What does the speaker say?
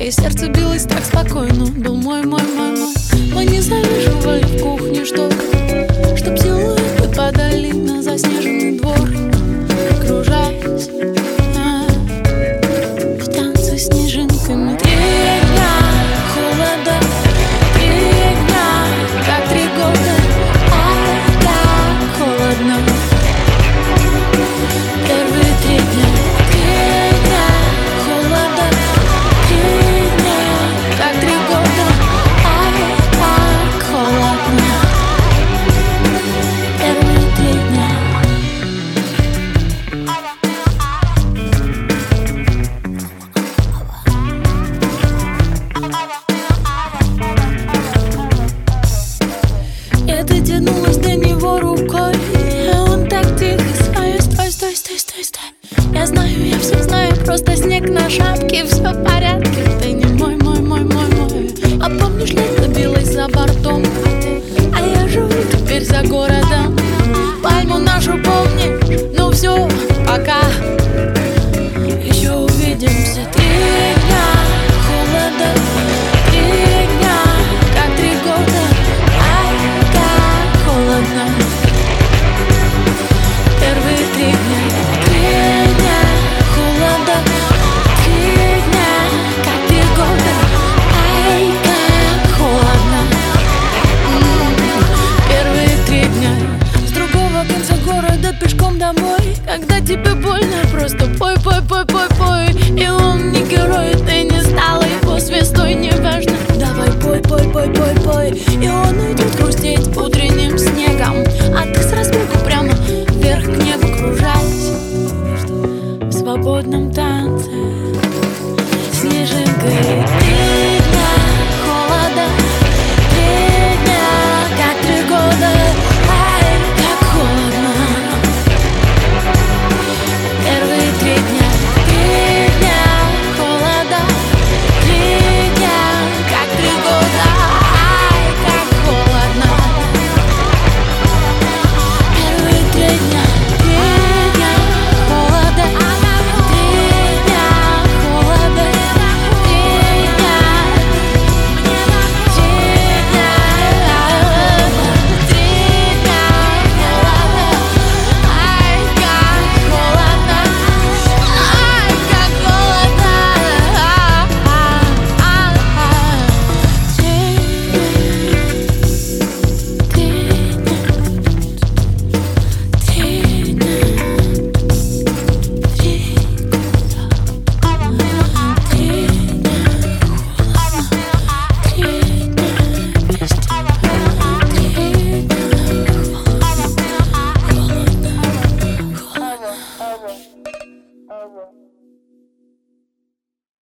И сердце билось так спокойно. Был мой. Мы не залеживали в кухне штор, чтоб силуэты падали на заснеженный двор, кружаясь в танце снежинками. 3 дня холода, 3 дня, как 3 года. Ай, так холодно. Первые 3 дня, 3 дня холода, 3 дня, как 3 года. Ай, так холодно. Первые 3 дня. Я дотянулась до него рукой, а он так тихо: стой. Я знаю, я все знаю, просто снег на шапке, все в порядке. Ты не мой. А помнишь, лето билось за бортом, а я живу теперь за городом. Пальму нашу помнишь? Ну все, пока. Еще увидимся. 3 дня холода, 3 дня, как 3 года. Ай, так холодно. Первые 3 дня, 3 дня холода, 3 дня, как 3 года. Ай, как холодно. Первые 3 дня. С другого конца города пешком домой. Когда тебе больно, просто пой. И он не герой, ты не стала его звездой, неважно. Давай пой. И он уйдет грустеть утренним снегом, а ты с разбегу прямо вверх к небу, кружась в свободном танце.